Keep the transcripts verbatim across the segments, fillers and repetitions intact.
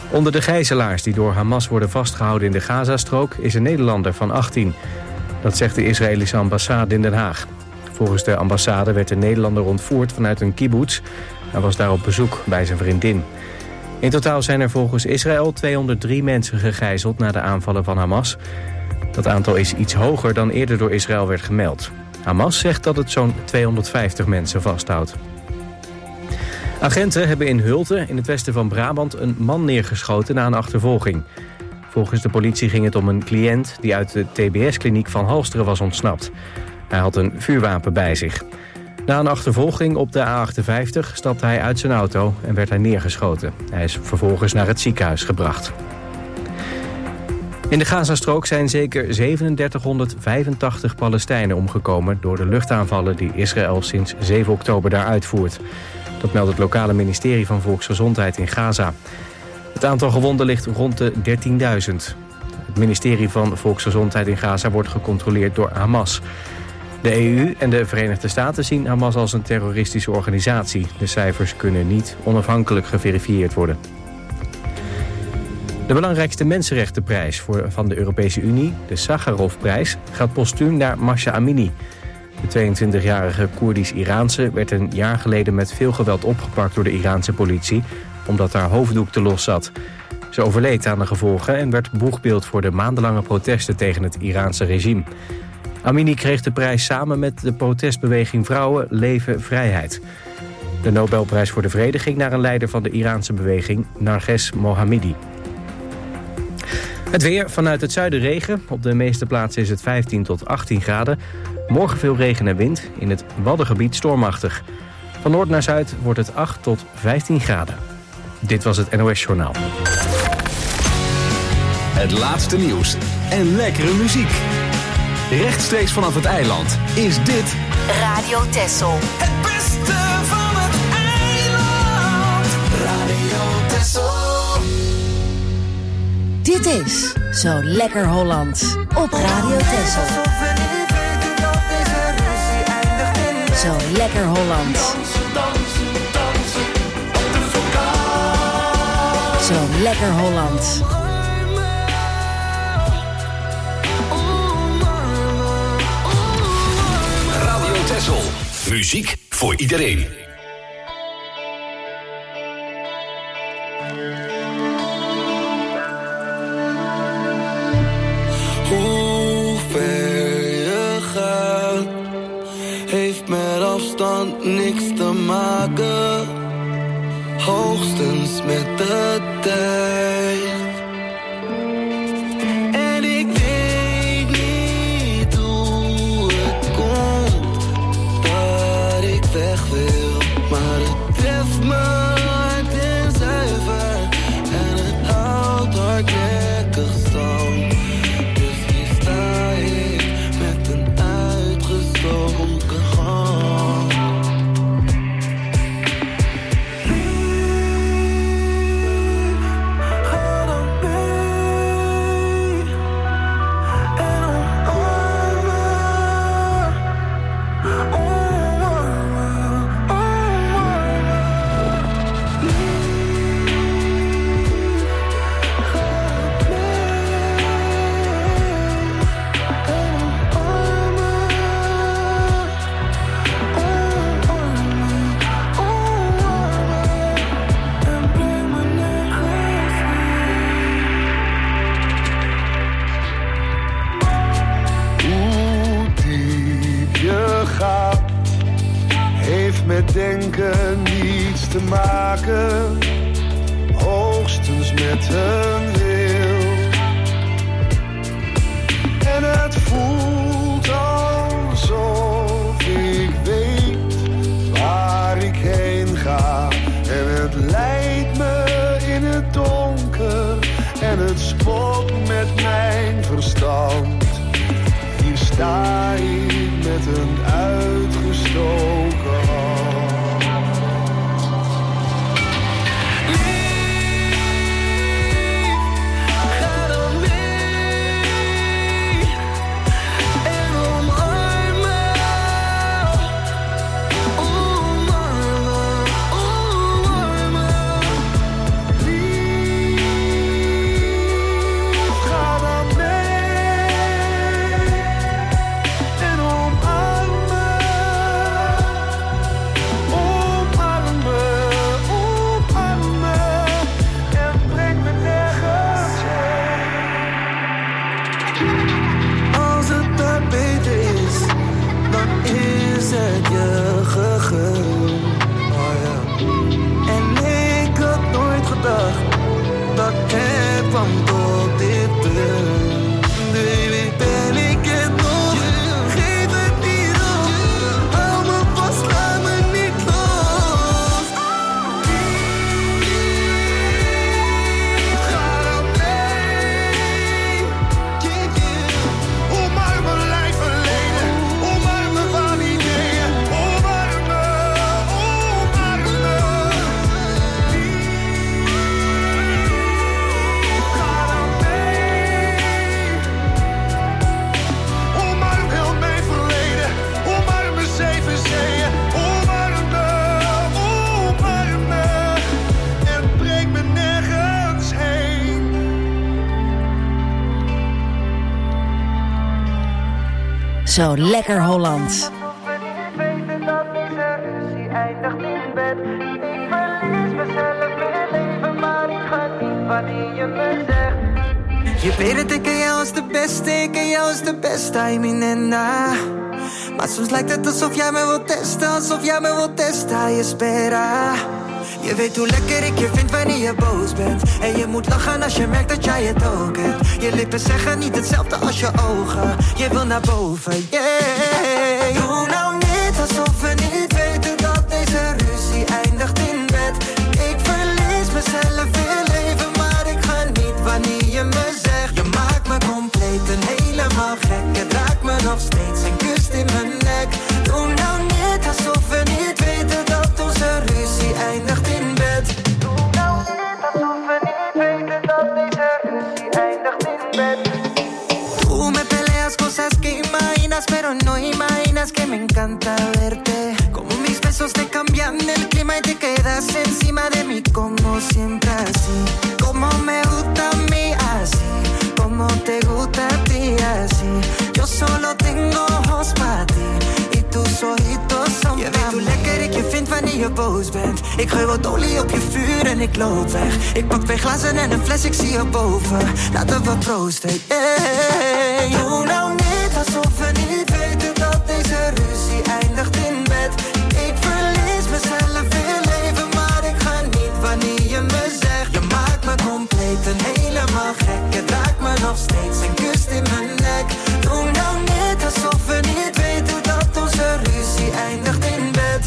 Onder de gijzelaars die door Hamas worden vastgehouden in de Gazastrook is een Nederlander van achttien. Dat zegt de Israëlische ambassade in Den Haag. Volgens de ambassade werd de Nederlander ontvoerd vanuit een kibbutz. Hij was daar op bezoek bij zijn vriendin. In totaal zijn er volgens Israël tweehonderddrie mensen gegijzeld na de aanvallen van Hamas. Dat aantal is iets hoger dan eerder door Israël werd gemeld. Hamas zegt dat het zo'n tweehonderdvijftig mensen vasthoudt. Agenten hebben in Hulten, in het westen van Brabant, een man neergeschoten na een achtervolging. Volgens de politie ging het om een cliënt die uit de T B S-kliniek van Halsteren was ontsnapt. Hij had een vuurwapen bij zich. Na een achtervolging op de A achtenvijftig stapte hij uit zijn auto en werd hij neergeschoten. Hij is vervolgens naar het ziekenhuis gebracht. In de Gazastrook zijn zeker zevenendertighonderdvijfentachtig Palestijnen omgekomen door de luchtaanvallen die Israël sinds zeven oktober daar uitvoert. Dat meldt het lokale ministerie van Volksgezondheid in Gaza. Het aantal gewonden ligt rond de dertienduizend. Het ministerie van Volksgezondheid in Gaza wordt gecontroleerd door Hamas. De E U en de Verenigde Staten zien Hamas als een terroristische organisatie. De cijfers kunnen niet onafhankelijk geverifieerd worden. De belangrijkste mensenrechtenprijs voor, van de Europese Unie, de Sakharovprijs, gaat postuum naar Mahsa Amini. De tweeëntwintigjarige Koerdisch-Iraanse werd een jaar geleden met veel geweld opgepakt door de Iraanse politie, omdat haar hoofddoek te los zat. Ze overleed aan de gevolgen en werd boegbeeld voor de maandenlange protesten tegen het Iraanse regime. Amini kreeg de prijs samen met de protestbeweging Vrouwen, Leven, Vrijheid. De Nobelprijs voor de Vrede ging naar een leider van de Iraanse beweging, Narges Mohammadi. Het weer, vanuit het zuiden regen. Op de meeste plaatsen is het vijftien tot achttien graden. Morgen veel regen en wind. In het Waddengebied stormachtig. Van noord naar zuid wordt het acht tot vijftien graden. Dit was het N O S Journaal. Het laatste nieuws en lekkere muziek. Rechtstreeks vanaf het eiland is dit Radio Texel. Het beste van het eiland. Radio Texel. Dit is Zo Lekker Hollands op Radio Texel. Zo Lekker Hollands. Zo Lekker Hollands. Radio Texel. Muziek voor iedereen. Hoe ver je gaat, heeft met afstand niks te maken. Hoogstens met de tijd. En ik weet niet hoe het komt dat ik weg wil, maar het treft me hard en zuiver en het houdt hardnekkig stand. Dus hier sta ik met een uitgestoken hand. Ga dan mee en omarm me, omarm me, omarm me. Hoe diep je gaat, heeft met denken niets te maken, hoogstens met een wil. En het voelt alsof ik weet waar ik heen ga. En het leidt me in het donker en het spot met mijn verstand. Hier sta ik met een uitgestoken hand. Ga dan mee en omarm me, omarm me, omarm me. Lief, van tot dit punt. Baby, ben ik het nog? Geef het niet op. Hou me vast, laat me niet los. Ga dan mee. Omarm mijn lijf verleden. Omarm me van ideeën. Omarm me, omarm me. Ga dan mee. Omarm heel mijn verleden. Omarm mijn zeven zeeën. Omarm me, omarm me. En breng me nergens heen. Zo lekker Holland. Alsof we niet weten dat deze ruzie eindigt in bed. Ik verlies mezelf in het leven, maar ik ga niet wanneer je me zegt. Je weet het, ik ken jou als de beste, ik ken jou als de beste, I mean en na. Maar soms lijkt het alsof jij me wilt testen, alsof jij me wilt testen, je spera. Je weet hoe lekker ik je vind wanneer je boos bent. En je moet lachen als je merkt dat jij het ook hebt. Je lippen zeggen niet hetzelfde als je ogen. Je wil naar boven, yeah. Doe nou niet alsof we niet weten dat deze ruzie eindigt in bed. Ik verlies mezelf in het leven, maar ik ga niet wanneer je me zegt. Je maakt me compleet en helemaal gek. Je raakt me nog steeds en kust in mijn nek. Doe nou niet alsof we niet weten dat onze ruzie eindigt in bed. Doe nou niet alsof we niet weten dat deze ruzie eindigt in bed. Tú me peleas cosas que imaginas, pero no imaginas que me encanta verte. Como mis besos te cambian el clima y te quedas encima de mí como siempre así. Como me gusta a mí así, como te gusta a ti así. Yo solo tengo ojos para ti y tus ojitos son je weet hoe lekker ik je vind wanneer je boos bent. Ik gooi wat olie op je vuur en ik loop weg. Ik pak twee glazen en een fles, ik zie je boven. Laten we proosten, yeah. Doe nou niet alsof we niet weten dat deze ruzie eindigt in bed. Ik verlies mezelf in het leven, maar ik ga niet wanneer je me zegt. Je maakt me compleet en helemaal gek. Je raakt me nog steeds en kust in mijn nek. Doe nou niet alsof we niet weten dat onze ruzie eindigt in bed.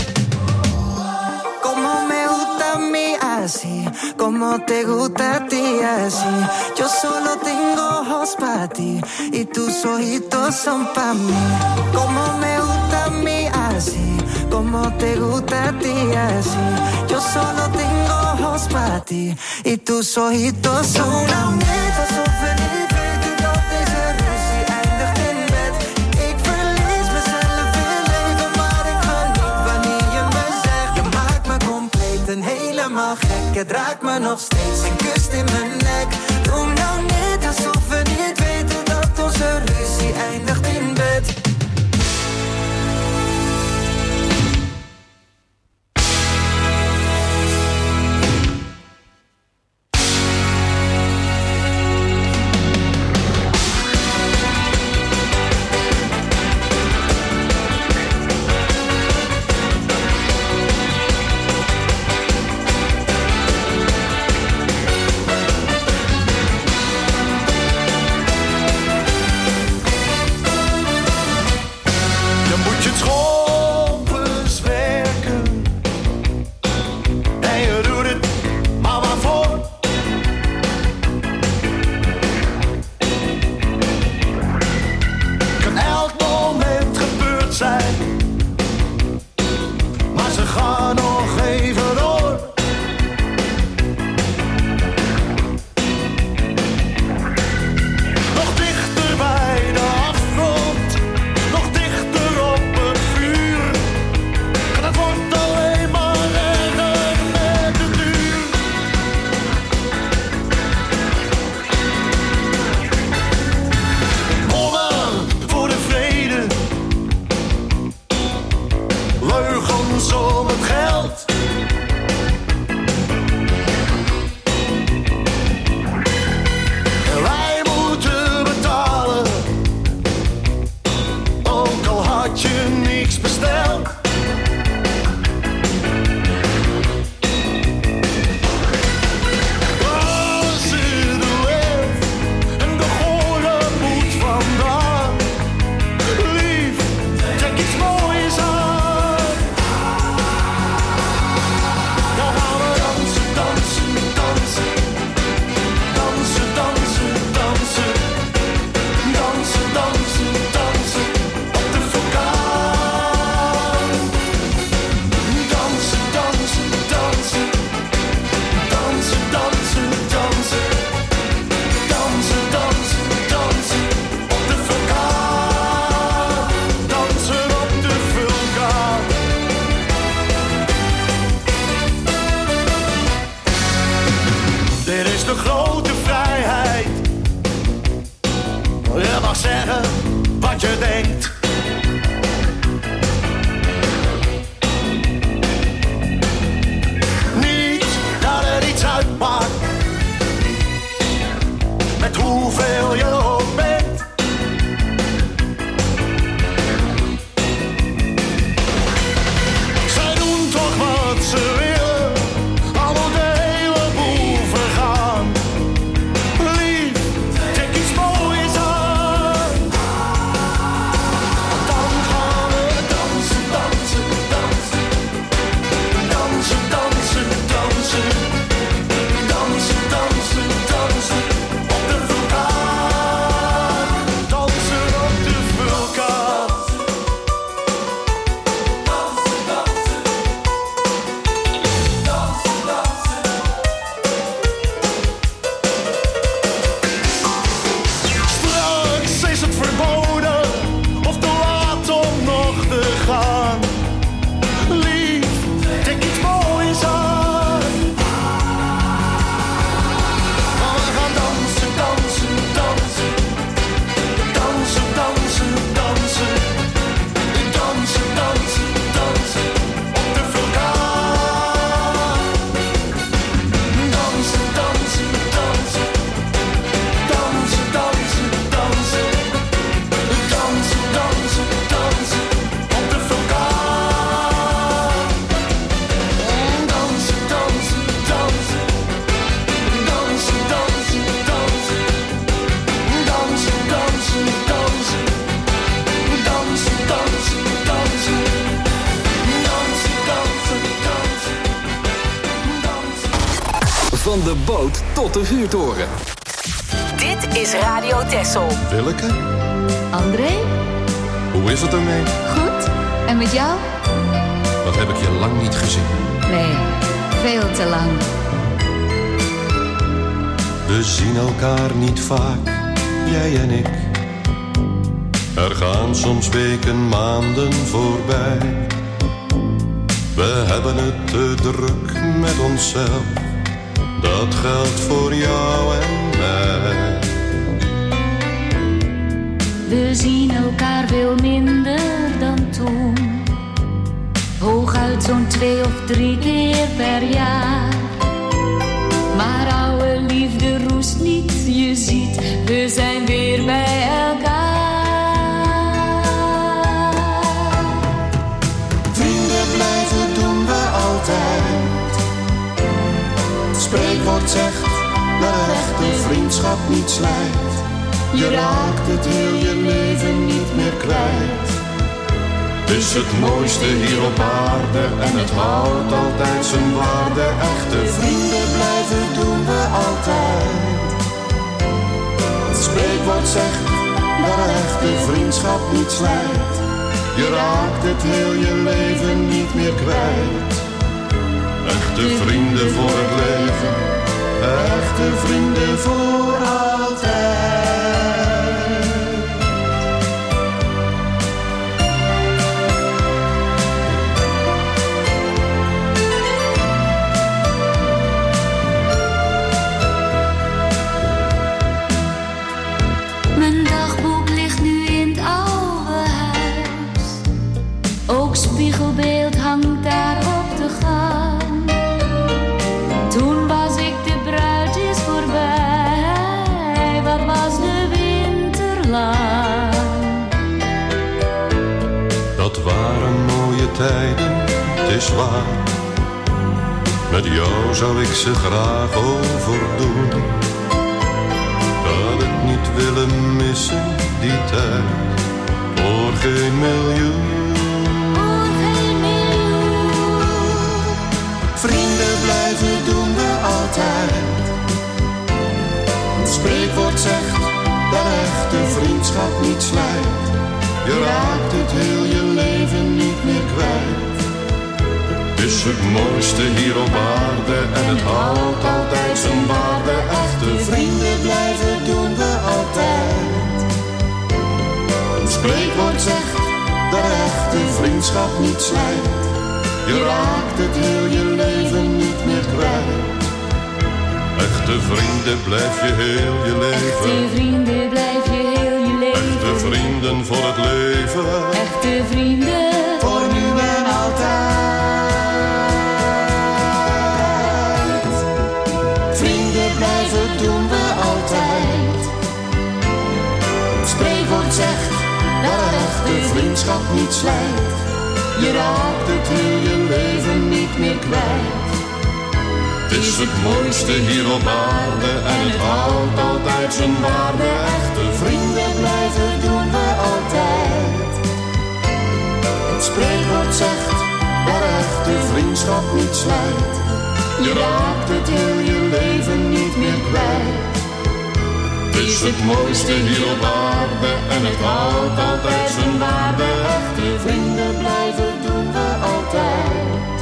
Como me gusta a mí así, como te gusta a ti así. Yo solo tengo ojos para ti y tus ojitos son pa' mí. Como me gusta a mí así, como te gusta a ti así. Yo solo tengo ojos para ti y tus ojitos son pa' mí. Alsof we niet weten dat deze ruzie eindigt in bed. Ik verlies mezelf in het leven, maar ik ga niet wanneer je me zegt. Je maakt me compleet en helemaal gek. Je raakt me nog steeds en kust in mijn nek. Doe nou niet alsof we niet weten dat onze ruzie eindigt in bed. Dit is de grote vrijheid. Je mag zeggen wat je denkt. Niet dat er iets uitmaakt met hoeveel je ook bent. Zij doen toch wat ze willen, al moet de hele boel vergaan. Lief, trek iets moois aan. Dan gaan we dansen, dansen, dansen. Dansen, dansen, dansen. Dansen, dansen, dansen. Op de vulkaan. Dansen op de vulkaan. Dansen, dansen. Dansen, dansen. Straks is het verboden of te laat om nog te gaan. Lief, trek iets moois aan. Maar we gaan dansen, dansen, dansen. Dansen, dansen, dansen. Dansen, dansen, dansen. Op de vulkaan. Dansen, dansen, dansen. Dansen, dansen, dansen. Dansen, dansen, dansen. Op de vulkaan. Dansen, dansen, dansen. Dansen, dansen, dansen. Dansen, dansen, dansen. Dansen, dansen, dansen. Dansen, dansen, dansen. Dansen. Van de boot tot de vuurtoren. Dit is Radio Texel. Willeke, André, hoe is het ermee? goed? En met jou? Wat heb ik je lang niet gezien. Nee, veel te lang. We zien elkaar niet vaak, jij en ik. Er gaan soms weken, maanden voorbij. We hebben het te druk met onszelf. Dat geldt voor jou en mij. We zien elkaar veel minder dan toen. Hooguit zo'n twee of drie keer per jaar. Maar oude liefde roest niet, je ziet, we zijn weer bij elkaar. Vrienden blijven doen we altijd. Het spreekwoord zegt dat een echte vriendschap niet slijt. Je raakt het heel je leven niet meer kwijt. Het is het mooiste hier op aarde en het houdt altijd zijn waarde. Echte Vrienden blijven doen we altijd. Het spreekwoord zegt dat een echte vriendschap niet slijt. Je raakt het heel je leven niet meer kwijt. echte vrienden voor het leven. Echte vrienden voor altijd. Mijn dagboek ligt nu in het oude huis. Ook spiegelbeeld hangt daar op de gang. Toen was ik de bruid is voorbij. Wat was de winter lang? Dat waren mooie tijden, het is waar. Met jou zou ik ze graag overdoen. Had ik niet willen missen, die tijd. Voor geen miljoen. Voor geen miljoen. Vrienden blijven doen we altijd. Het spreekwoord zegt dat echte vriendschap niet slijt. Je raakt het heel je leven niet meer kwijt. Het is het mooiste hier op aarde en het houdt altijd zijn waarde. Echte Vrienden blijven doen we altijd. Het spreekwoord zegt dat echte vriendschap niet slijt. Je raakt het heel je leven niet meer kwijt. Echte Echte vrienden blijf je heel je leven. Echte vrienden blijf je heel je leven. Echte vrienden voor het leven. Echte vrienden voor nu en altijd. Vrienden blijven doen we altijd. Het spreekwoord zegt dat een echte vriendschap niet slijt. Je raakt het heel je leven niet meer kwijt. Het is het mooiste hier op aarde en het houdt altijd zijn waarde. Echte vrienden blijven doen we altijd. Het spreekwoord zegt dat echte vriendschap niet slijt. Je raakt het heel je leven niet meer kwijt. Het is het mooiste hier op aarde en het houdt altijd zijn waarde. Echte vrienden blijven doen we altijd.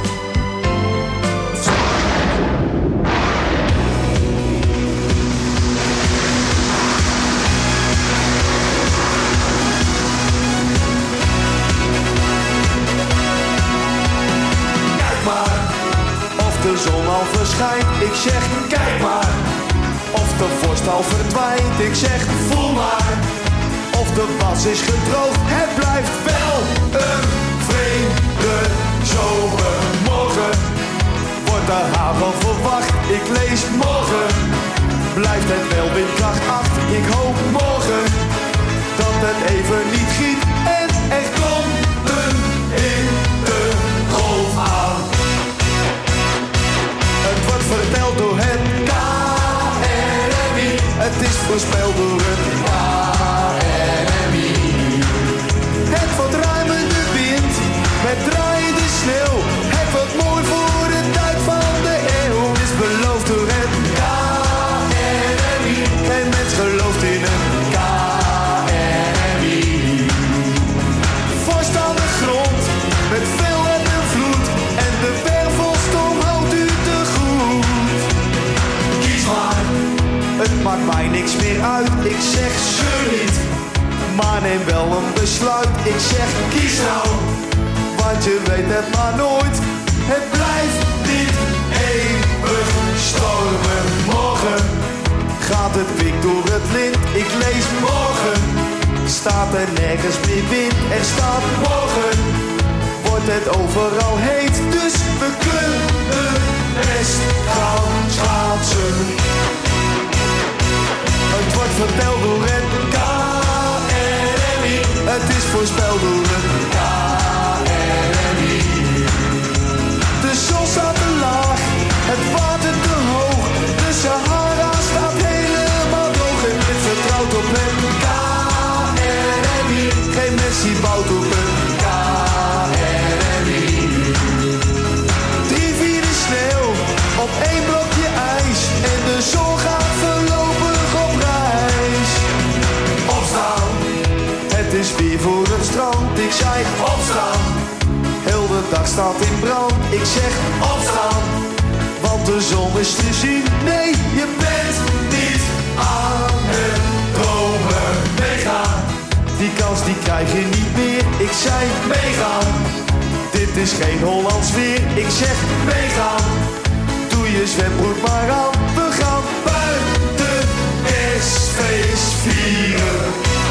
De zon al verschijnt, ik zeg kijk maar. Of de vorst al verdwijnt, ik zeg voel maar. Of de was is gedroogd, het blijft wel een vreemde zomer. Morgen wordt de hagel verwacht, ik lees morgen. Blijft het wel windkracht acht, ik hoop morgen. Dat het even niet giet en er klompen in de golf aan. Het wordt verteld door het K N M I. Het is voorspeld door het K N M I. Het wordt ruimende wind met draaiende sneeuw. Het wordt mooi voor de tijd van de eeuw. Is beloofd door het K N M I. Geen mens gelooft in het K N M I. Vorst aan de grond met veel en een vloed. En de wervelstorm houdt u te goed. Kies maar, het maakt mij niks meer uit. Ik zeg zeur niet, maar neem wel een besluit. Ik zeg kies nou, want je weet het maar nooit. Het blijft niet eeuwig stormen. Morgen gaat het wik door het lint. Ik lees morgen, staat er nergens meer wind. Er staat morgen, wordt het overal heet. Dus we kunnen best gaan schaatsen. Het wordt verteld door het K N M I. Het is voorspeld door het K N M I. De zon staat te laag, het water te hoog. De Sahara staat helemaal droog. En dit vertrouwt op het K N M I. Geen mens die bouwt op het K N M I. Drie vierde sneeuw op één blokje ijs. En de zon gaat voorlopig op reis. Opstaan, het is weer voor het strand. Ik zei opstaan, heel de dag staat in brand. Ik zeg opstaan, want de zon is te zien. Nee, je bent niet aan het dromen. Meegaan, die kans die krijg je niet meer. Ik zei meegaan, dit is geen Hollands weer. Ik zeg meegaan, doe je zwembroek maar aan. We gaan buiten kerstfeest vieren.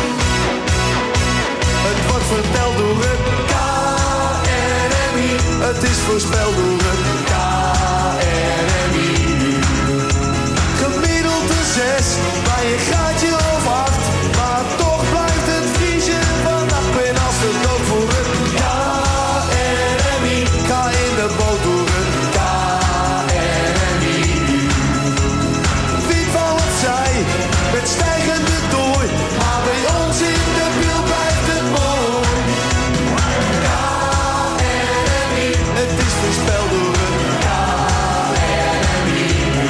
Het wordt verteld door het K N M I. Het is voorspeld door het K N M I. Gemiddeld een zes, bij een graadje of acht. Maar toch blijft het vriezen vannacht. Ben als de dood voor het K N M I. Ga in de boot door het K N M I. Wind van het zij, met stijgende dooi. Maar bij ons in de buurt blijft het mooi. K N M I. Het is voorspeld door het K N M I.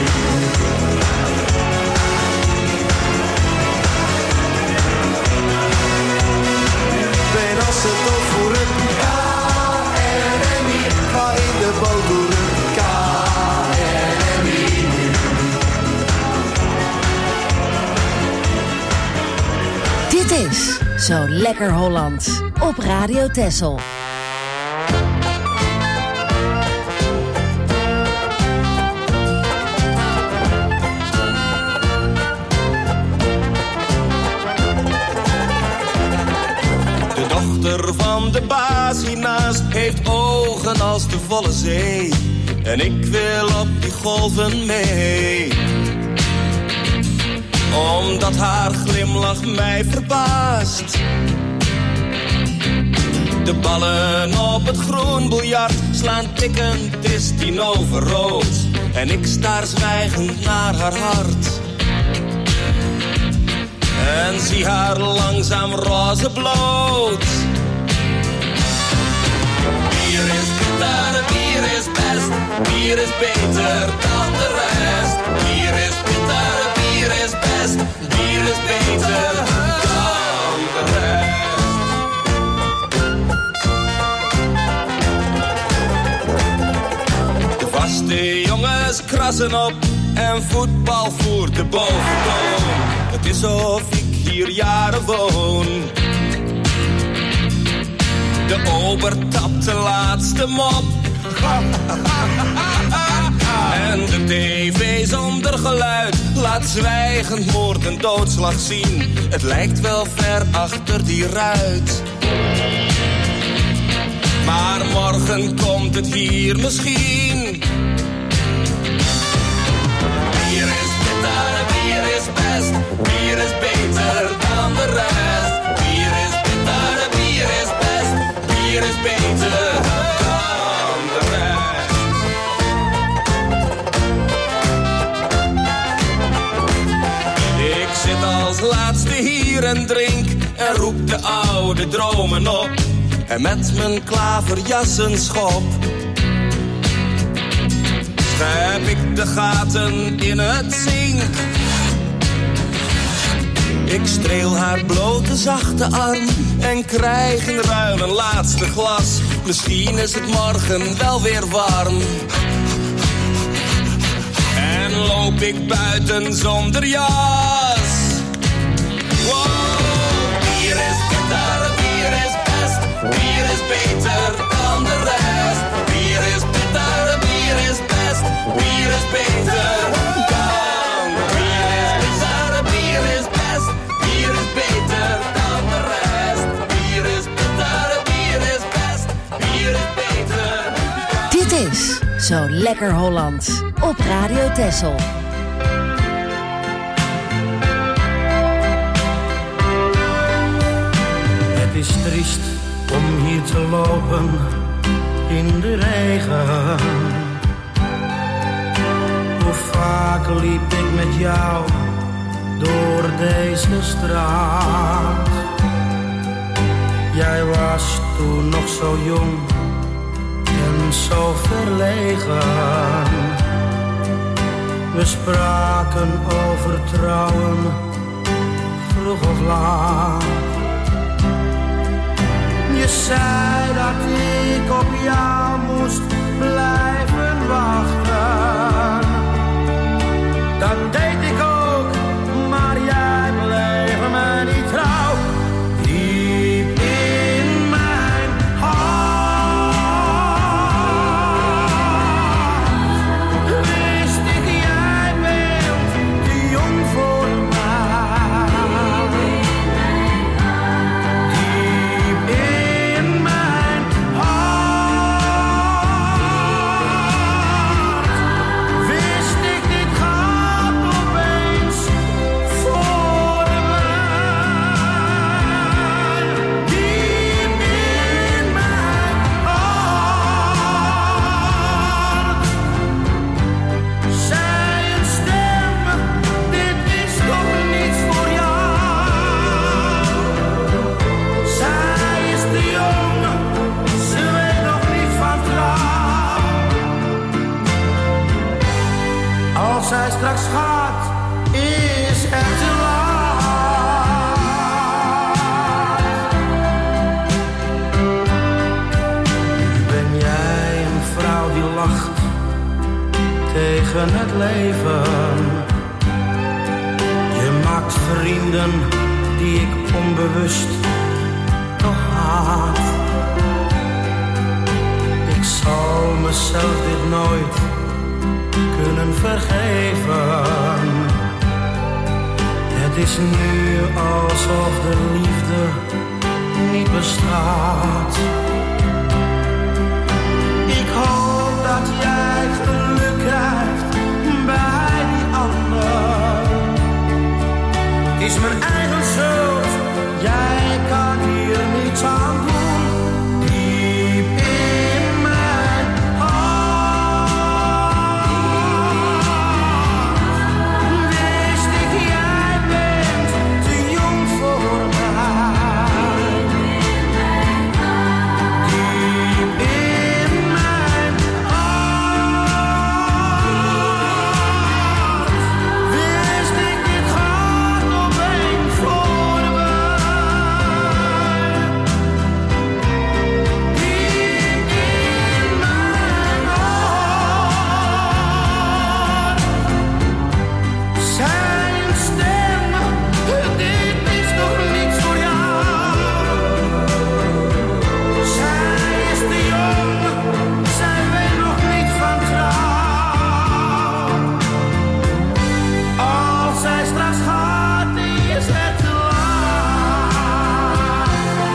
Ben als de dood voor het K N M I. Ga in de boot door het K N M I. Dit is Zo Lekker Hollands op Radio Texel. heeft ogen als de volle zee. En ik wil op die golven mee. Omdat haar glimlach mij verbaast. De ballen op het groen biljart slaan tikkend, is tien over rood. En ik staar zwijgend naar haar hart. En zie haar langzaam roze bloot. Bier is bitter, bier is best. Bier is beter dan de rest. Bier is bitter, bier is best. Bier is beter dan de rest. De vaste jongens krassen op en voetbal voert de boventoon. Het is of ik hier jaren woon. De ober tapt de laatste mop. En de tv zonder geluid laat zwijgend moord en doodslag zien. Het lijkt wel ver achter die ruit. Maar morgen komt het hier misschien. Bier is bitter, bier is best. Bier is beter dan de rest. Bier is bitter, bier is best. Bier is beter dan de rest. Ik zit als laatste hier en drink en roep de oude dromen op. En met mijn klaverjassen schop schep ik de gaten in het zink. Ik streel haar blote zachte arm en krijg in ruil een laatste glas. Misschien is het morgen wel weer warm. En loop ik buiten zonder jas. Wow, bier is bitter, bier is best. Bier is beter dan de rest. Bier is bitter, bier is best. Bier is beter dan de rest. Bier is bitter, bier is best. Bier is beter dan de rest. Bier is bitter, bier is best. Bier is beter. Dit is Zo Lekker Hollands op Radio Texel. Het is triest om hier te lopen in de regen. Hoe vaak liep ik met jou door deze straat. Jij was toen nog zo jong en zo verlegen. We spraken over trouwen, vroeg of laat. Je zei dat ik op jou moest blijven wachten. Dat deed ik ook, maar jij bleef me niet trouw. Diep in mijn hart wist ik, jij bent te jong voor mij. Diep in mijn hart wist ik, dit gaat opeens voorbij. Diep in mijn hart zei een stem, dit is toch niet voor jou. Zij is te jong, ze weet nog niet van trouw. Als zij straks gaat, is het te laat. Nu ben jij een vrouw die lacht tegen het leven. Je maakt vrienden die ik onbewust nog haat. Ik zal mezelf dit nooit kunnen vergeven. Het is nu alsof de liefde niet bestaat. is mijn eigen schuld. Jij kan hier niets aan doen. Diep in mijn hart wist ik, jij bent te jong voor mij. Diep in mijn hart wist ik, dit gaat opeens voorbij. Diep in mijn hart zijn stemmen, dit is toch niets voor jou. Zij is te jong, zij weet nog niet van trouw. Als zij straks gaat, is het te laat.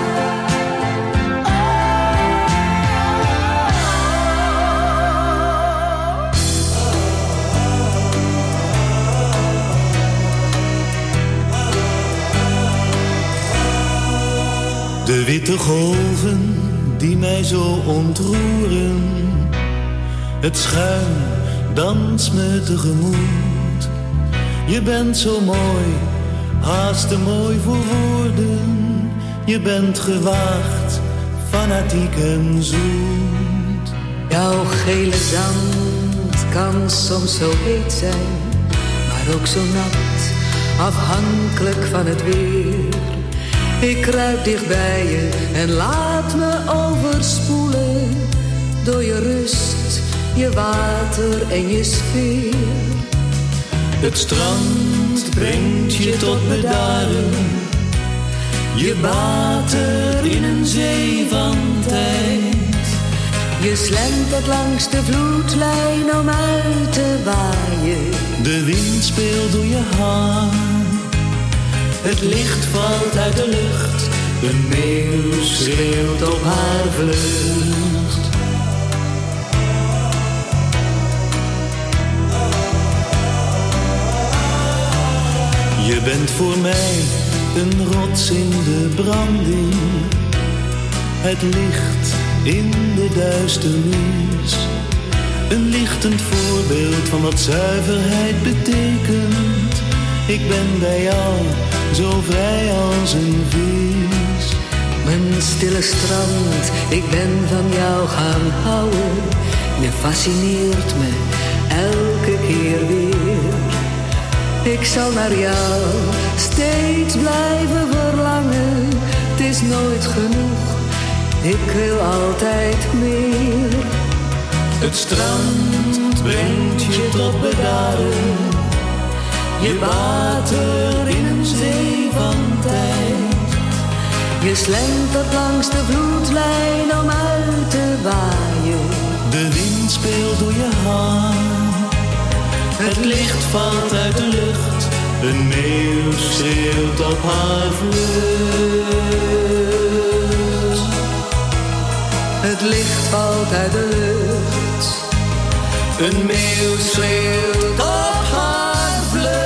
De witte golven die mij zo ontroeren, het schuim danst me tegemoet. Je bent zo mooi, haast te mooi voor woorden. Je bent gewaagd, fanatiek en zoet. Jouw gele zand kan soms zo heet zijn, maar ook zo nat, afhankelijk van het weer. Ik kruip dicht bij je en laat me overspoelen door je rust, je water en je sfeer. Het strand brengt je tot bedaren, je water in een zee van tijd. Je slentert langs de vloedlijn om uit te waaien. De wind speelt door je haar, het licht valt uit de lucht, een meeuw schreeuwt op haar vlucht. Je bent voor mij een rots in de branding, het licht in de duisternis. Een lichtend voorbeeld van wat zuiverheid betekent. Ik ben bij jou zo vrij als een vis. Mijn stille strand, ik ben van jou gaan houden. Je fascineert me elke keer weer. Ik zal naar jou steeds blijven verlangen. Het is nooit genoeg, ik wil altijd meer. Het strand brengt je tot bedaren, je water in een zee van tijd. Je slentert langs de vloedlijn om uit te waaien. De wind speelt door je haar, het licht valt uit de lucht, een meeuw schreeuwt op haar vlucht. Het licht valt uit de lucht, een meeuw schreeuwt op haar vlucht.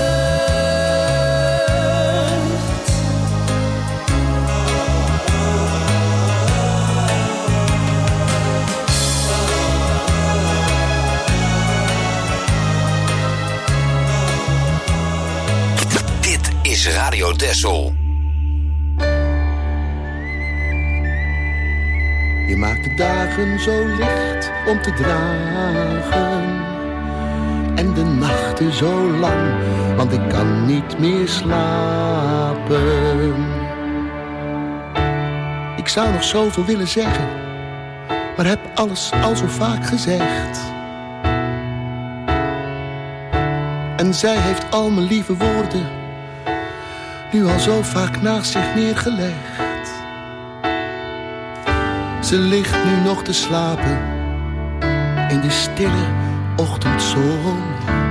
Dit is Radio Texel. Je maakt de dagen zo licht om te dragen en de nachten zo lang, want ik kan niet meer slapen. Ik zou nog zoveel willen zeggen, maar heb alles al zo vaak gezegd. En zij heeft al mijn lieve woorden nu al zo vaak naast zich neergelegd. Ze ligt nu nog te slapen in de stille ochtendzon.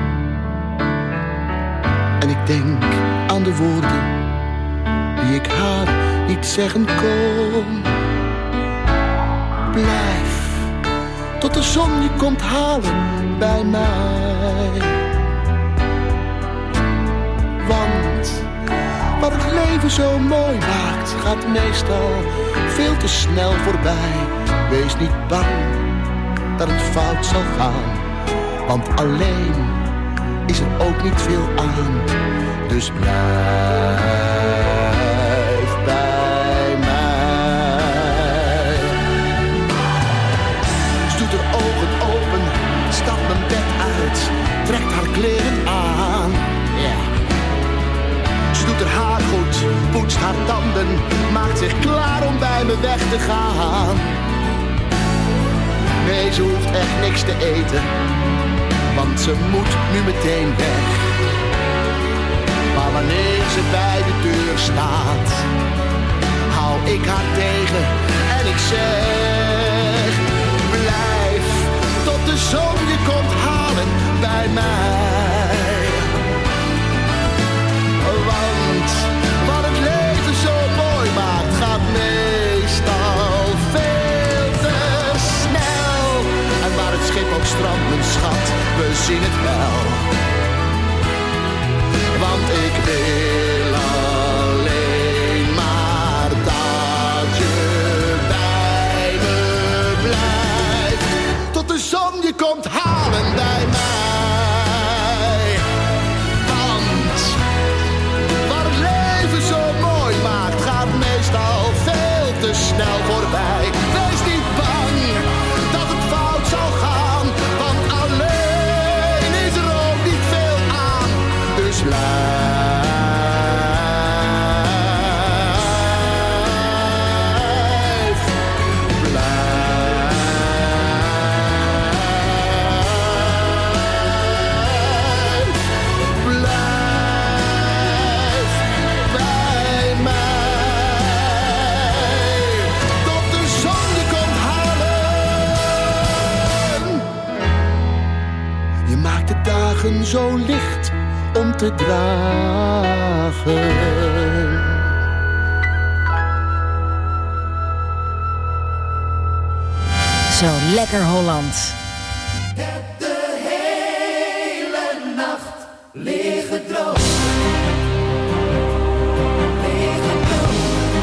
En ik denk aan de woorden die ik haar niet zeggen kon. Blijf tot de zon je komt halen bij mij. Want Wat het leven zo mooi maakt, gaat meestal veel te snel voorbij. Wees niet bang dat het fout zal gaan, want alleen is er ook niet veel aan. Dus blijf bij mij. Ze doet haar ogen open, stapt mijn bed uit, trekt haar kleren aan. Yeah. Ze doet haar haar goed, poetst haar tanden, maakt zich klaar om bij me weg te gaan. Nee, ze hoeft echt niks te eten, want ze moet nu meteen weg. Maar wanneer ze bij de deur staat, hou ik haar tegen en ik zeg: blijf tot de zon je komt halen bij mij. Want wat het leven zo mooi maakt, gaat meestal veel te snel. En waar het schip ook strandt, mijn schat, we zien het wel. Want ik wil alleen maar dat je bij me blijft. Tot de zon je komt halen bij mij. Want wat het leven zo mooi maakt, gaat meestal veel te snel voorbij. Wees niet bang dat het fout zal gaan, want alleen is er ook niet veel aan. Dus blijf. Zo licht om te dragen. Zo lekker Holland. Ik heb de hele nacht liggen dromen. Liggen dromen.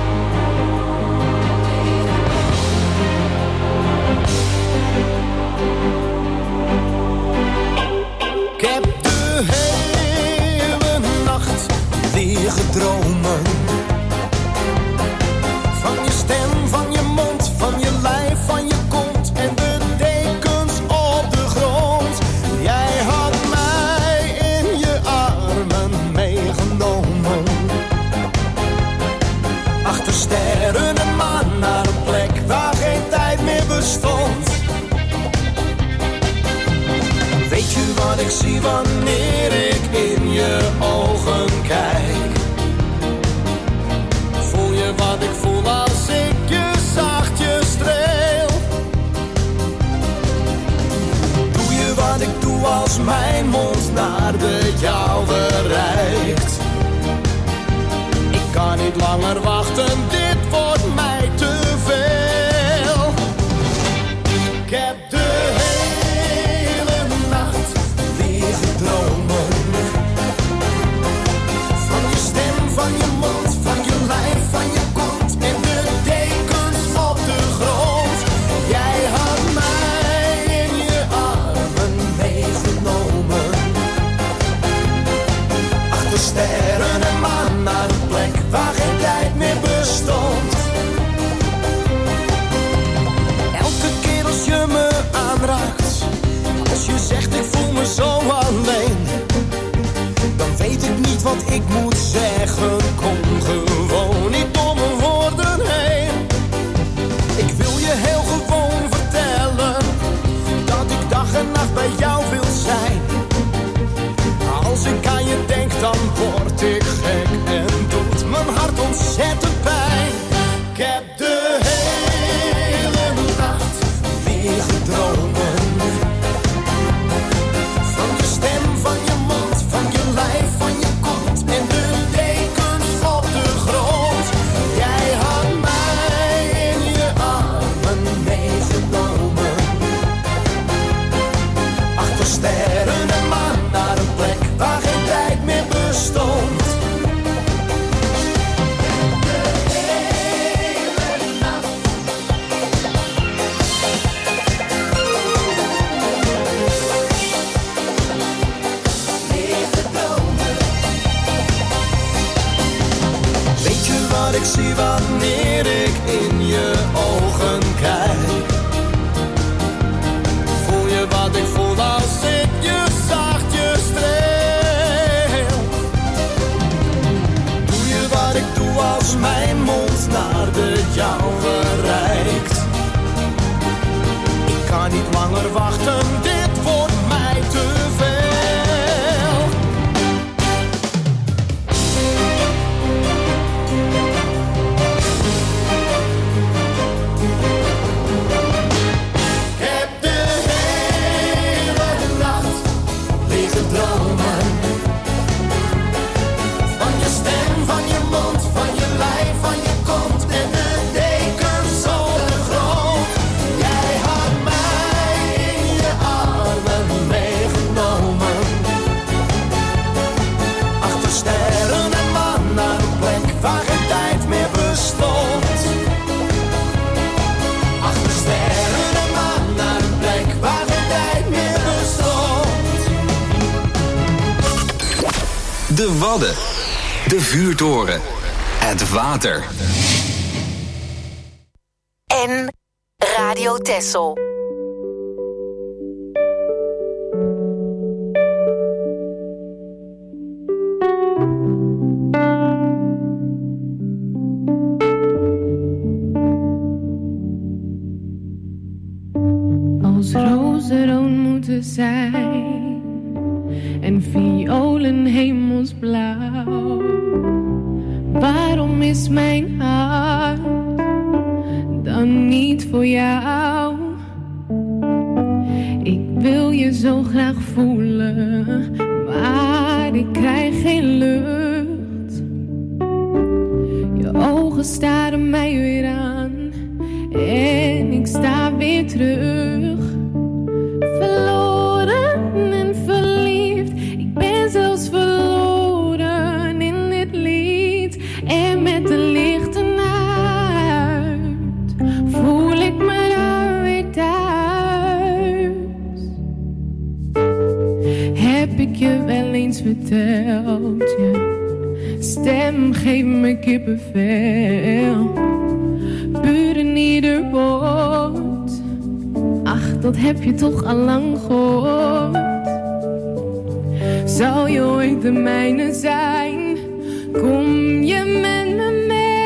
Ik heb de hele nacht liggen dromen. Van je stem, van je mond, van je lijf, van je kont en de dekens op de grond. Jij had mij in je armen meegenomen. Achter sterren en maan naar een plek waar geen tijd meer bestond. Weet je wat ik zie wanneer ik in je ogen kijk? Voel je wat ik voel als ik je zachtjes streel? Doe je wat ik doe als mijn mond naar de jouwe reikt? Ik kan niet langer wachten, dit wordt mij te veel. Ik heb de dromen. Van je stem, van je mond, van je lijf, van je kont en de dekens op de grond. Jij had mij in je armen meegenomen. Achter sterren en maan naar een plek waar geen tijd meer bestond. Elke keer als je me aanraakt, als je zegt ik voel me zo alleen, dan weet ik niet wat ik moet zeggen. Kom gewoon niet om mijn woorden heen. Ik wil je heel gewoon vertellen dat ik dag en nacht bij jou wil zijn. Als ik aan je denk dan word ik gek en doet mijn hart ontzettend pijn. Ik heb de hele nacht liggen dromen. Van je mond, van je lijf, van je kont en de dekens op de grond. Jij had mij in je armen meegenomen. Achter sterren en maan naar een plek waar geen tijd meer bestond. ik zie wanneer ik in je ogen kijk. Voel je wat ik voel als ik je zachtjes streel? Doe je wat ik doe als mijn mond naar de jouwe reikt? Ik kan niet langer wachten, dit wordt mij te veel. De Wadden, de vuurtoren, het water. En Radio Texel. Als rozen rood moeten zijn en violen hemelsblauw, waarom is mijn hart dan niet voor jou? Ik wil je zo graag voelen, maar ik krijg geen lucht. Je ogen staren mij weer aan en ik sta weer terug. Verloren en verliefd, ik ben zelfs verloren in dit lied. En met de lichten uit voel ik me daar weer thuis. Heb ik je wel eens verteld, je stem geeft me kippenvel. Puur in ieder woord, ach, dat heb je toch al lang gehoord. Zou je ooit de mijne zijn, kom je met me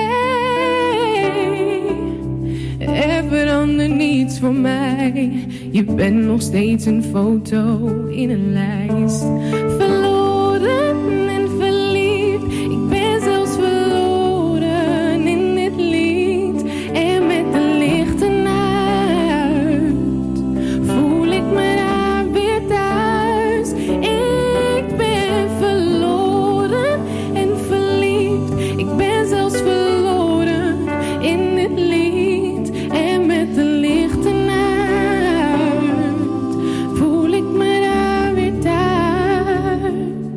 mee. Er verandert niets voor mij, je bent nog steeds een foto in een lijst. Verloren en verliefd, ik ben zelfs verloren in dit lied. En met de lichten uit voel ik me daar weer thuis. Ik ben verloren en verliefd, ik ben zelfs verloren in dit lied. En met de lichten uit voel ik me daar weer thuis.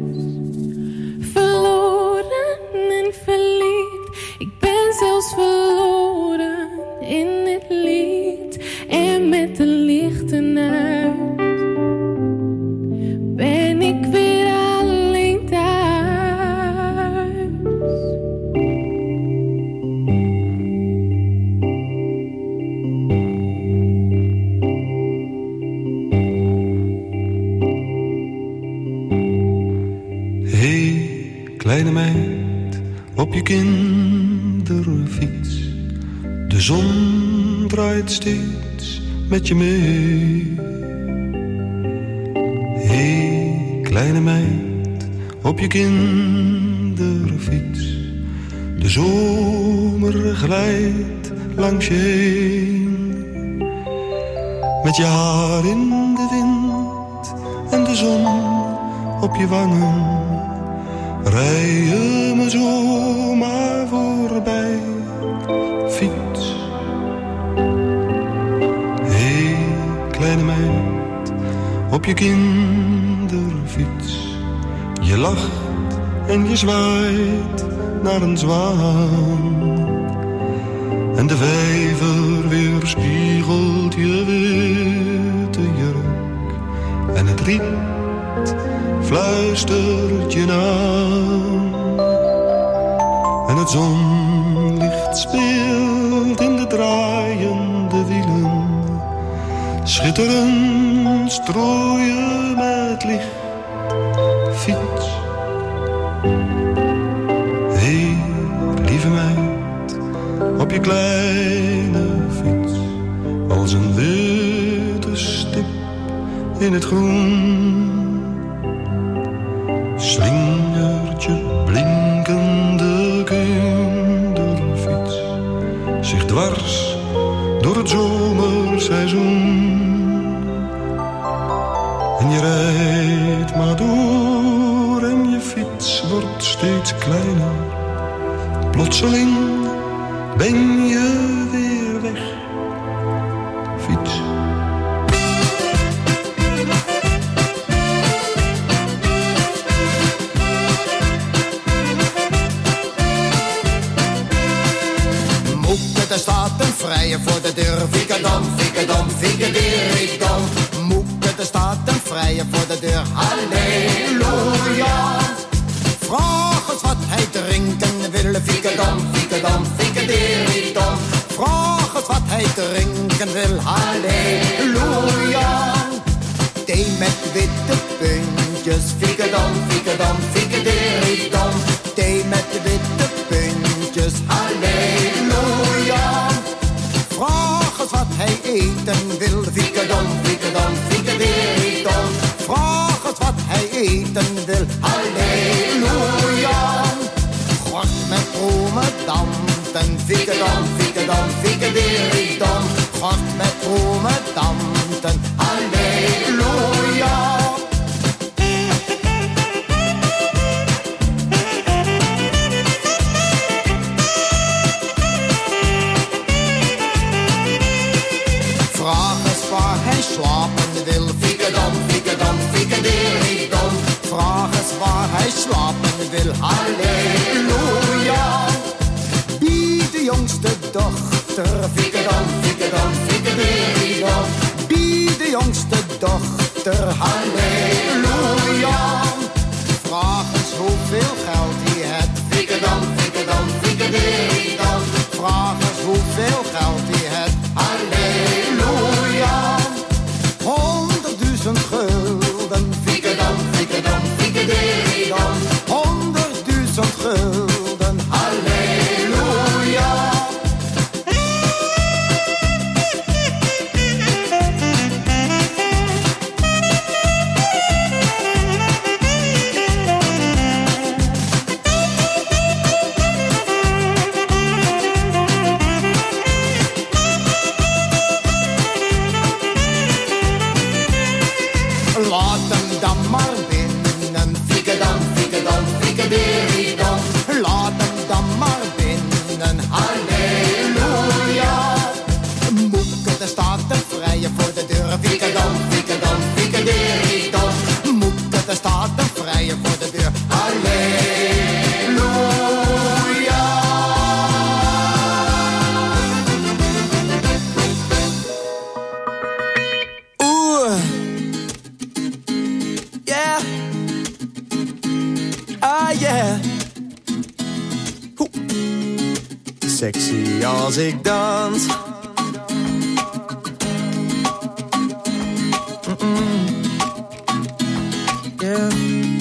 Verloren en verliefd, ik ben zelfs verloren in dit lied. En met de lichten uit ben ik weer alleen thuis. Hey, kleine meid, op je kinderfiets. De zon draait steeds met je mee. Hey, kleine meid, op je kinderfiets. De zomer glijdt langs je heen. Met je haar in de wind en de zon op je wangen. Rij je me zomaar voorbij, fiets. Hey, kleine meid, op je kinderfiets. Je lacht en je zwaait naar een zwaan. En de vijver weerspiegelt je witte jurk. En het riet fluistert je na. En het zonlicht licht speelt in de draaiende wielen. Schitterend strooien met licht. Fiets. Hé, lieve meid, op je kleine fiets. Als een witte stip in het groen. Slingert je blinkende kinderfiets zich dwars door het zomerseizoen. En je rijdt maar door en je fiets wordt steeds kleiner. Plotseling ben je weer weg. Fiets. Er staat een vrije voor de deur. Fikadam, fikadam, fikadam. Moeke, er staat een vrije voor de deur. Halleluja. Vraag eens wat hij drinken wil. Fikadam, fikadam, fikadam. Vraag eens wat hij drinken wil. Halleluja. Thee met witte puntjes. Fikadam, fikadam, fikadam. Thee met witte puntjes. Halleluja. Vraag eens wat hij eten wil. Fikadam, fikadam, fikadam. Vraag eens wat hij eten wil. Halleluja. Gort met bromedanten. Fikadam, fikadam, fikadam. Gort met bromedanten. Halleluja. Vraag eens waar hij slapen wil. Fikadam, fikadam, fikadam. Vraag eens waar hij slapen wil. Halleluja. Wie de jongste dochter. Fikadam, fikadam, fikadam. Wie de jongste dochter. Halleluja. Vraag eens hoeveel geld hij heeft. Fikadam, fikadam, fikadam. Vraag eens hoeveel geld hij heeft. Halleluja. Honderdduizend gulden. Fikadam, fikadam, fikadam. Honderdduizend gulden. Halleluja. Laat hem dan maar binnen. Fikadam, fikadam, fikadam. Laat hem dan maar binnen. Halleluja. Moeke, er staat een vrije voor de deur. Fikadam, fikadam, fikadam. Moeke, er staat een vrije voor de deur. Halleluja. Oeh. Yeah. Ah, yeah. Oeh. Sexy als ik dans. Mm-mm. Yeah.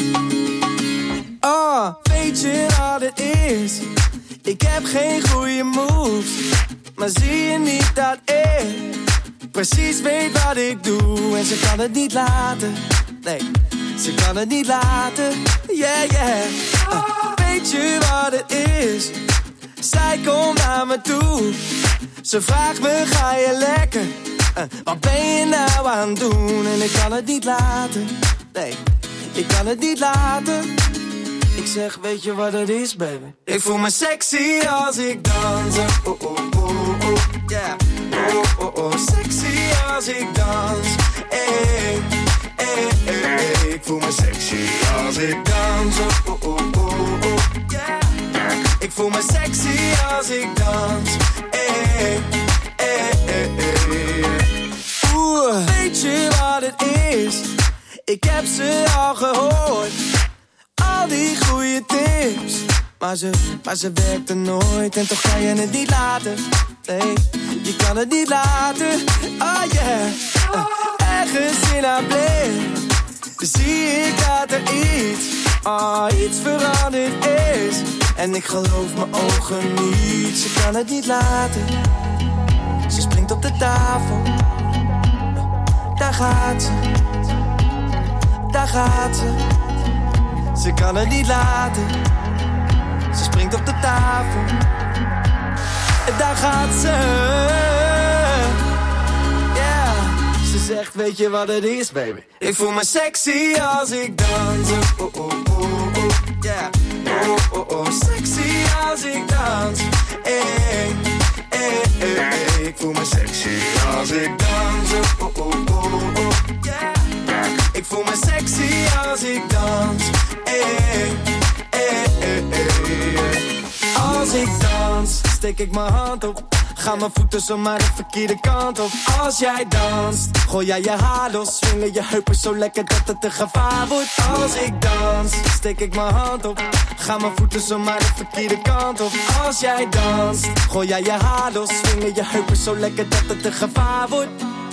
Oh, weet je wat het is? Ik heb geen goede moves. Maar zie je niet dat ik precies weet wat ik doe? En ze kan het niet laten. Nee, ze kan het niet laten. Yeah, yeah. Uh, weet je wat het is? Zij komt naar me toe. Ze vraagt me, ga je lekker? Uh, wat ben je nou aan het doen? En ik kan het niet laten. Nee, ik kan het niet laten. Ik zeg, weet je wat het is, baby? Ik voel me sexy als ik dans. Oh, oh, oh, oh, yeah. Oh, oh, oh, sexy als ik dans. Hey, hey, hey, hey. Ik voel me sexy als ik dans. Oh, oh, oh, oh, yeah. Ik voel me sexy als ik dans. Hey, hey, hey, hey. Oeh, weet je wat het is? Ik heb ze al gehoord. Al die goede tips. Maar ze, maar ze werkte nooit en toch kan je het niet laten. Nee, je kan het niet laten. Oh yeah. Uh, ergens in haar blik zie ik dat er iets, oh, iets veranderd is. En ik geloof mijn ogen niet. Ze kan het niet laten. Ze springt op de tafel. Daar gaat ze. Daar gaat ze. Ze kan het niet laten. Ze springt op de tafel. Daar gaat ze. Yeah. Ze zegt, weet je wat het is, baby? Ik voel me sexy als ik dans. Oh, oh, oh, oh. Yeah. Oh, oh, oh. Sexy als ik dans. Hey, hey, hey, hey. Ik voel me sexy als ik dans. Oh, oh, oh, oh. Yeah. Ik voel me sexy als ik dans. Hey, hey, hey, hey. Als ik dans, steek ik mijn hand op. Gaan mijn voeten zomaar de verkeerde kant op. Als jij danst, gooi jij je haar los. Swingen je heupen zo lekker dat het een gevaar wordt. Als ik dans, steek ik mijn hand op. Gaan mijn voeten zomaar de verkeerde kant op. Als jij danst, gooi jij je haar los. Swingen je heupen zo lekker dat het een gevaar wordt.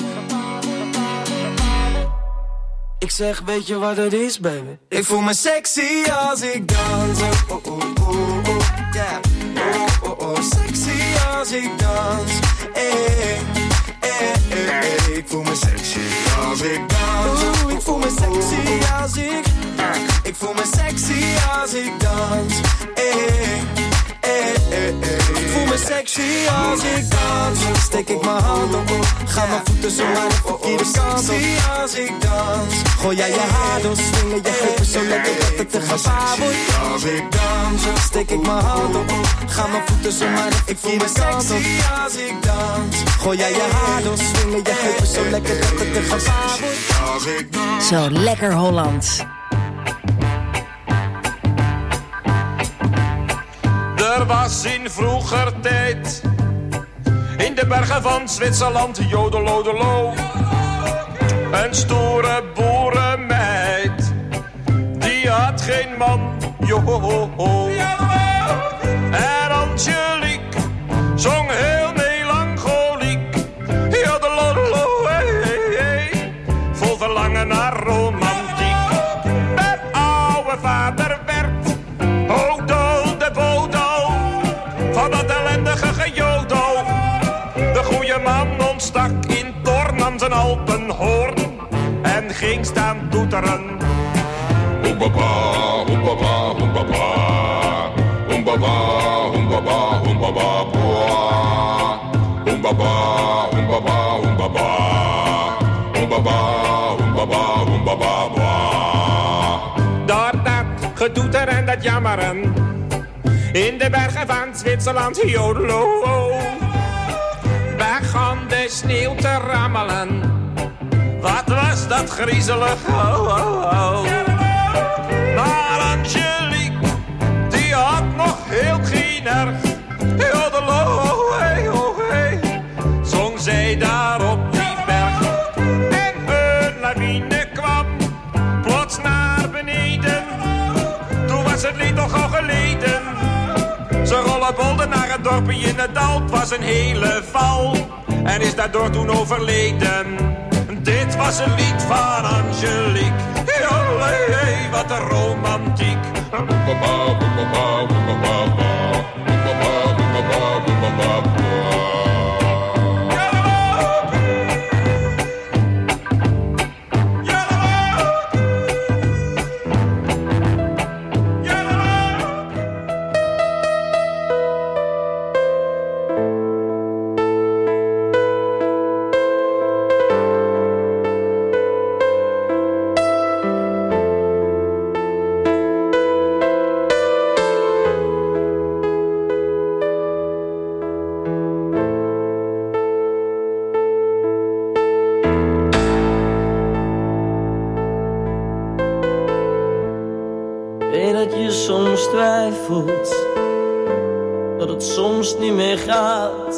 Ik zeg, weet je wat het is, baby? Ik voel me sexy als ik dans. Oh, oh, oh, oh, yeah. Oh, oh, oh, sexy als ik dans. Hey, hey, hey, hey. Ik voel me sexy als ik dans. Oeh, ik voel me sexy als ik. Ik voel me sexy als ik dans. Hey, hey, hey, hey. Ik voel me sexy als ik dans. Steek ik mijn hand op. Ga mijn voeten zomaar de verkeerde kant op. Als ik dans. Gooi jij je haar door. Swingen je heupen zo lekker dat het een gevaar wordt. Als ik dans. Steek ik mijn hand op. Ga mijn voeten zomaar de verkeerde kant op. Als ik dans. Gooi jij je haar door. Swingen je heupen zo lekker dat het een gevaar wordt. Zo lekker Hollands. Er was in vroeger tijd in de bergen van Zwitserland, jodelodelo, een stoere boerenmeid. Die had geen man, joho. En Angelique zong heel melancholiek, jodelodelo, hey, hey, hey, vol verlangen naar romantiek. Mijn oude vader werd Odo de Bodo van dat ellendige gejodo. De goede man ontstak in toorn aan zijn alpenhoorn en ging staan toeteren. Oembaba, oembaba, oembaba, oembaba, oembaba, oembaba, boa. Oembaba, oembaba, oembaba, oembaba, oembaba, oembaba, boa. Door dat getoeter en dat jammeren in de bergen van Zwitserland, jodelo, begon de sneeuw te rammelen. Wat was dat griezelig, oh, oh, oh. Maar Angelique, die had nog heel geen erg, jodelo, hey, oh, hey, zong zij daar op die berg. En een lawine kwam plots naar beneden, toen was het lied nog al geleden. Ze rollenbolden naar het dorpje in het dal, het was een hele val en is daardoor toen overleden. Dit was een lied van Angelique, hey, wat een romantiek. Dat het soms niet meer gaat.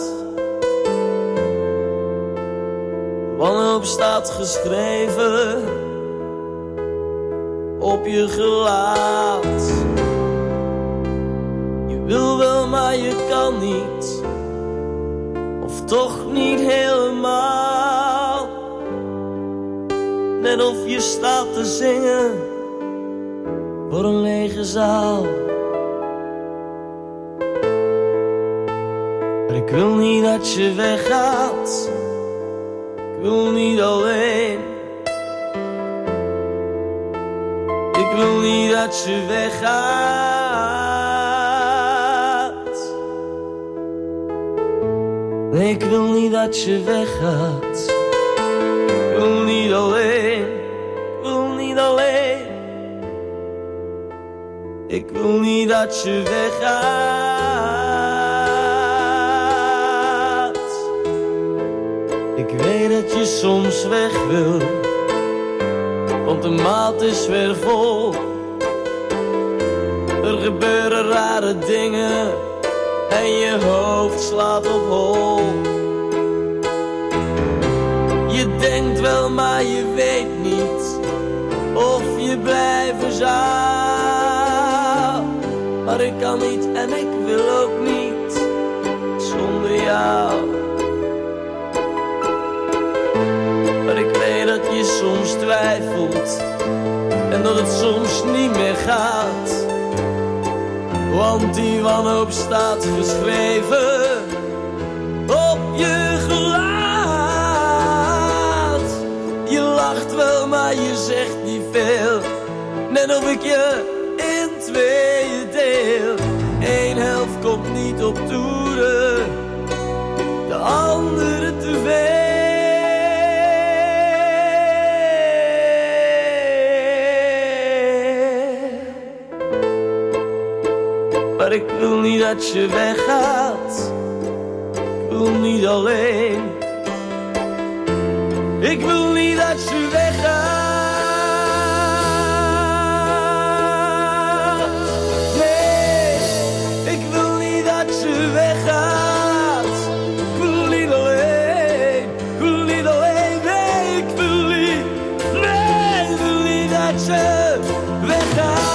Wanhoop staat geschreven op je gelaat. je kan niet. Of toch niet helemaal. Net of je staat te zingen voor een lege zaal. Maar ik wil niet dat je weggaat. Ik wil niet alleen. Ik wil niet dat je weggaat. Nee, ik wil niet dat je weggaat. Ik wil niet alleen. Ik wil niet alleen. Ik wil niet dat je weggaat. Ik weet dat je soms weg wil, want de maat is weer vol. Er gebeuren rare dingen en je hoofd slaat op hol. Je denkt wel, maar je weet niet of je blijven zou. Maar ik kan niet en ik wil ook niet zonder jou. Maar ik weet dat je soms twijfelt en dat het soms niet meer gaat. Want die wanhoop staat geschreven op je gelaat. Je lacht wel, maar je zegt niet veel. Net of ik je in tweeën deel. Eén helft komt niet op toeren, de andere te veel. Maar ik wil niet dat je weggaat. Ik wil niet alleen. Ik wil niet dat je weggaat. Nee, ik wil niet dat je weggaat. Ik wil niet alleen. Ik wil niet alleen. Nee, ik wil niet. Nee, ik wil niet dat je weggaat.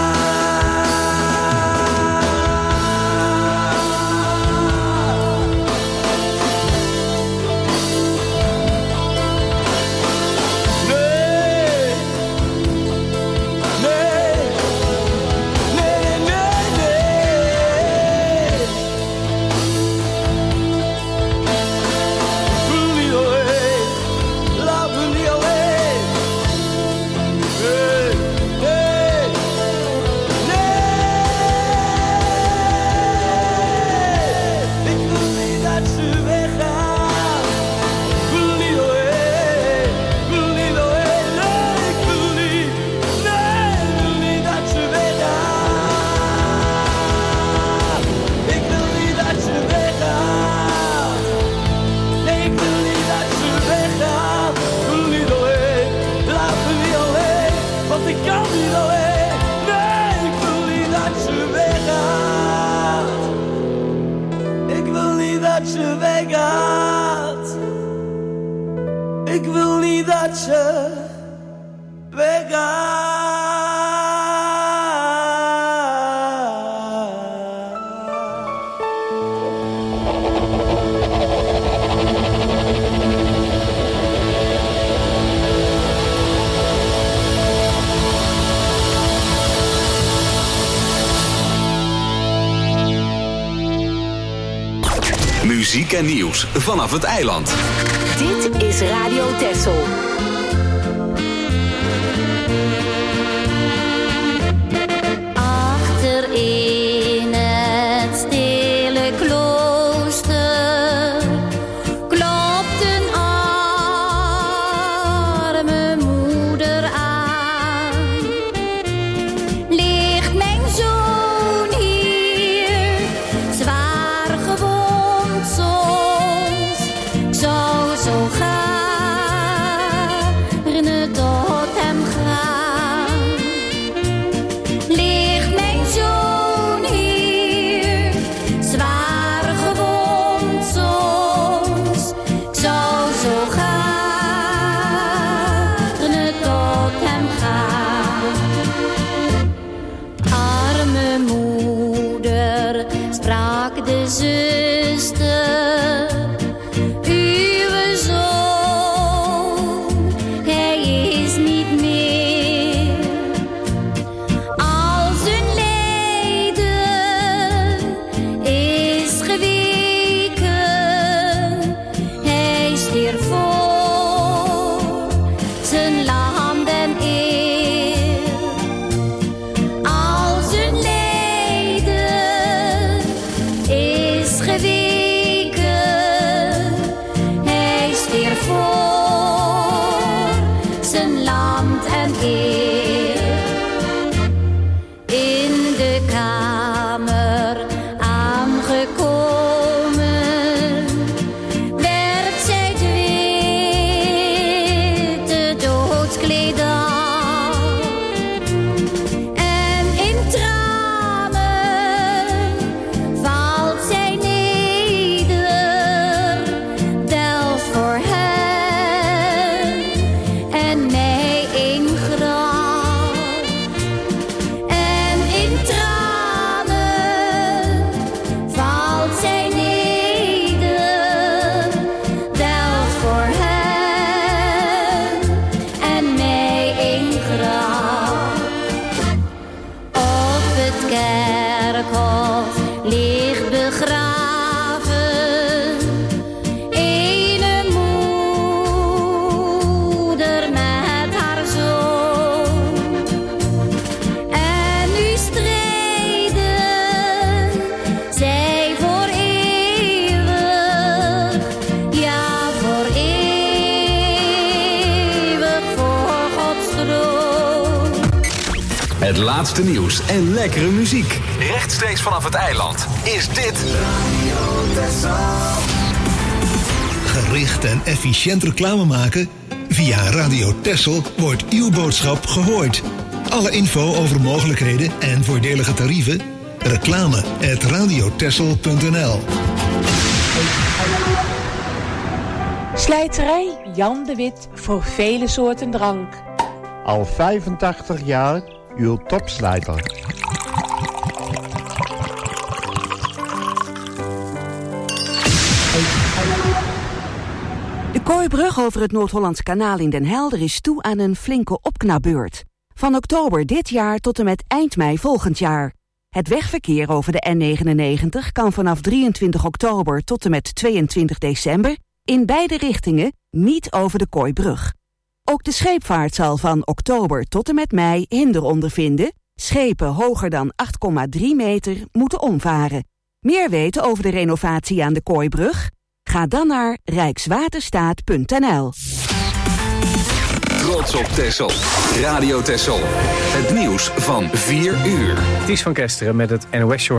Ik wil niet dat je weggaat. Muziek en nieuws vanaf het eiland. Dit is Radio Texel. Achter in het stille klooster klopt een arme moeder aan. Ligt mijn zoon hier, zwaar gewond soms. Ik zou zo gaarne tot hem gaan. Ligt mijn zoon hier, zwaar gewond soms. Ik zou zo gaarne tot hem gaan. Arme moeder sprak sprak de zuster. Uw zoon, hij is niet meer. Al zijn lijden is geweken. Hij stierf voor zijn land en eer. Al zijn lijden is geweken. Hij stierf voor zijn land en eer. In de kamer aangekomen werd zij het witte doodskleed aan. En in tranen valt zij neder, delft voor hem en mij een graf. En in tranen valt zij neder, delft voor hem en mij een graf. Op het kerkhof ligt begraven ene moeder met haar zoon. En nu strijden zij voor eeuwig, ja voor eeuwig voor Gods troon. Het laatste nieuws en lekkere muziek. Rechtstreeks vanaf het eiland is dit Gericht en efficiënt reclame maken? Via Radio Texel wordt uw boodschap gehoord. Alle info over mogelijkheden en voordelige tarieven? Reclame at radiotexel punt n l. Slijterij Jan de Wit voor vele soorten drank. Al vijfentachtig jaar uw topslijter. De Kooibrug over het Noord-Hollands Kanaal in Den Helder is toe aan een flinke opknapbeurt. Van oktober dit jaar tot en met eind mei volgend jaar. Het wegverkeer over de N negenennegentig kan vanaf drieëntwintig oktober tot en met tweeëntwintig december in beide richtingen niet over de Kooibrug. Ook de scheepvaart zal van oktober tot en met mei hinder ondervinden. Schepen hoger dan acht komma drie meter moeten omvaren. Meer weten over de renovatie aan de Kooibrug? Ga dan naar rijkswaterstaat punt n l. Trots op Texel. Radio Texel. Het nieuws van vier uur. Ties van Kesteren met het N O S Journaal.